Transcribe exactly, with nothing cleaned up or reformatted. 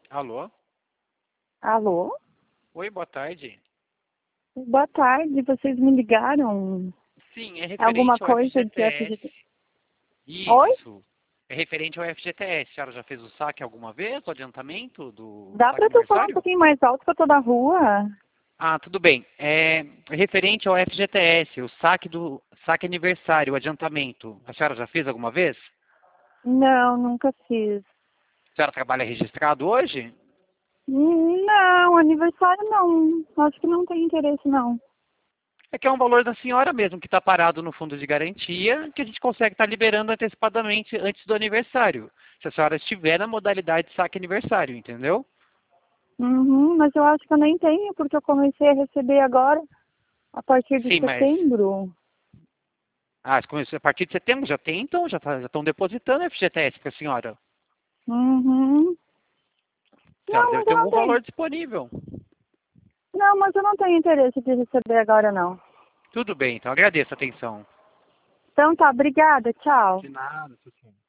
Alô? Alô? Oi, boa tarde. Boa tarde, vocês me ligaram? Sim, é É alguma referente ao coisa de F G T S. F G T? Oi? Isso. É referente ao F G T S. A senhora já fez o saque alguma vez, o adiantamento do Dá saque pra tu falar um aniversário? pouquinho mais alto que eu tô da rua? Ah, tudo bem. É referente ao F G T S, o saque do saque aniversário, o adiantamento. A senhora já fez alguma vez? Não, nunca fiz. A senhora trabalha registrado hoje? Hum, Não, aniversário não. Acho que não tem interesse não. É que é um valor da senhora mesmo, que está parado no fundo de garantia, que a gente consegue estar liberando antecipadamente antes do aniversário. Se a senhora estiver na modalidade de saque aniversário, entendeu? Uhum, mas eu acho que eu nem tenho, porque eu comecei a receber agora, a partir de Sim, mas setembro. ah, se começou a partir de setembro já tem, então já tá- já estão depositando F G T S para a senhora. Uhum. A senhora Não, deve mas ter eu não algum tenho. valor disponível. Não, mas eu não tenho interesse de receber agora não. Tudo bem, então agradeço a atenção. Então tá, obrigada, tchau. De nada, Sucinha.